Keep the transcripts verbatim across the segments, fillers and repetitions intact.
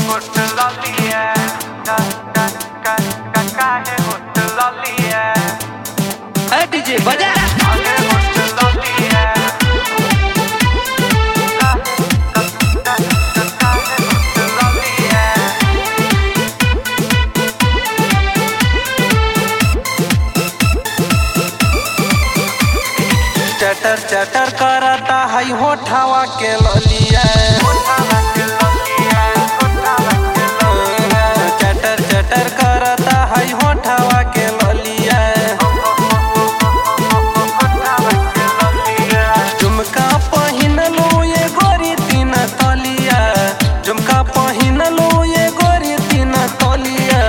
DJ बजा चटर चटर करता है होठावा के ललिया चटर चटर करता है होठावा के ललिया झुमका पहिन लो ये गोरी तीन तलिया झुमका पहिन लो ये गोरी तीन तलिया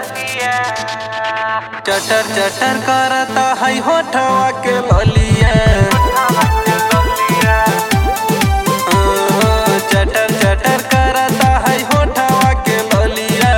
चटर चटर करता है होठावा के ललिया चटर चटर करता है होठावा के ललिया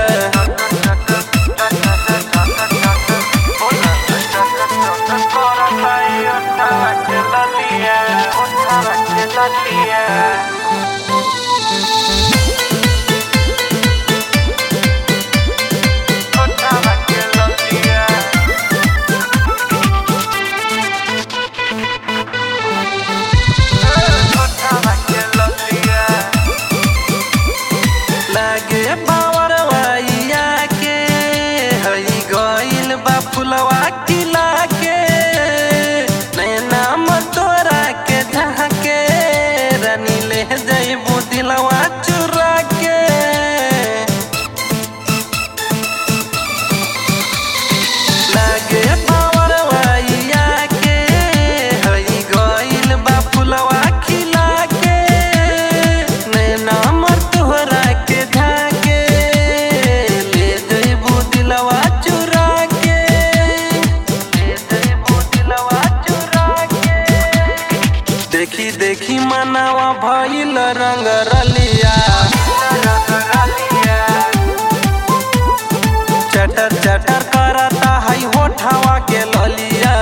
लागे बावरवाइया के हई गइल बा फुलवा किला के नैना मतोरा के झाके रानी ले जइबू दिलवा चुरा के लागे बावरवाइया के हई गइल बा फुलवा किला के नैना मतोरा के झाके ले जइबू दिलवा चुरा के ले जइबू दिलवा चुरा के देखी देखी मनावा भइल रंग रलिया चटर चटर करता है होठावा के ललिया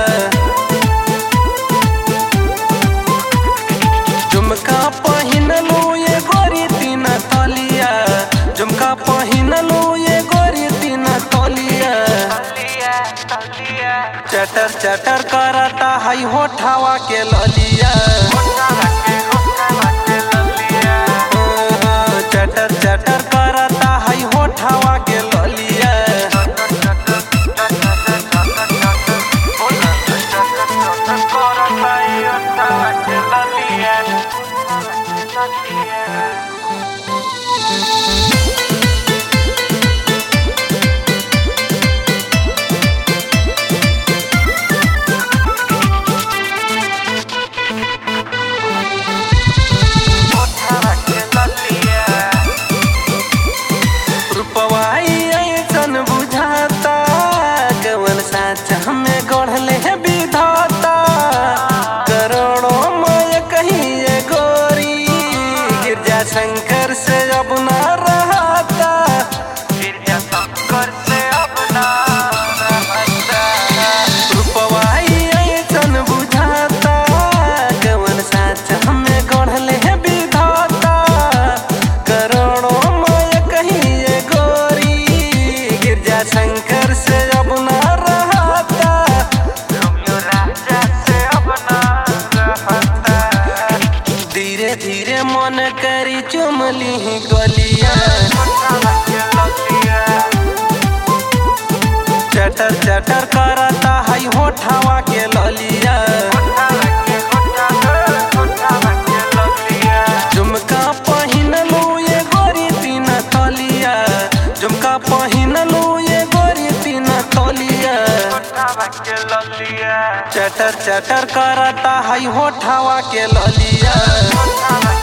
झुमका पहिन लो ये गोरी तीन तलिया झुमका पहिन लो ये गोरी तीन तलिया चटर चटर करता है होठावा के ललिया चटर चटर करता है होठावा के ललिया रूपवाई ऐसन बुझाता कवन साच हमें गढ़ले विधाता करोड़ों मय कहिए गोरी गिरजा शंकर से अब ना रहता गिरजा शंकर से अब ना रहता रूपवाई ऐसन बुझाता कवन साच हमें गढ़ले विधाता करोड़ों मय कहिए गोरी गिरजा शंकर से अब ना रहता राजा से अब ना रहता धीरे धीरे मन करी चुमली गलिया चटर चटर करता है होठावा के ललिया झुमका पहिन लो ये गोरी तीन तलिया झुमका पहिन लो ये गोरी तीन तलिया चटर चटर करता है होठावा के ललिया।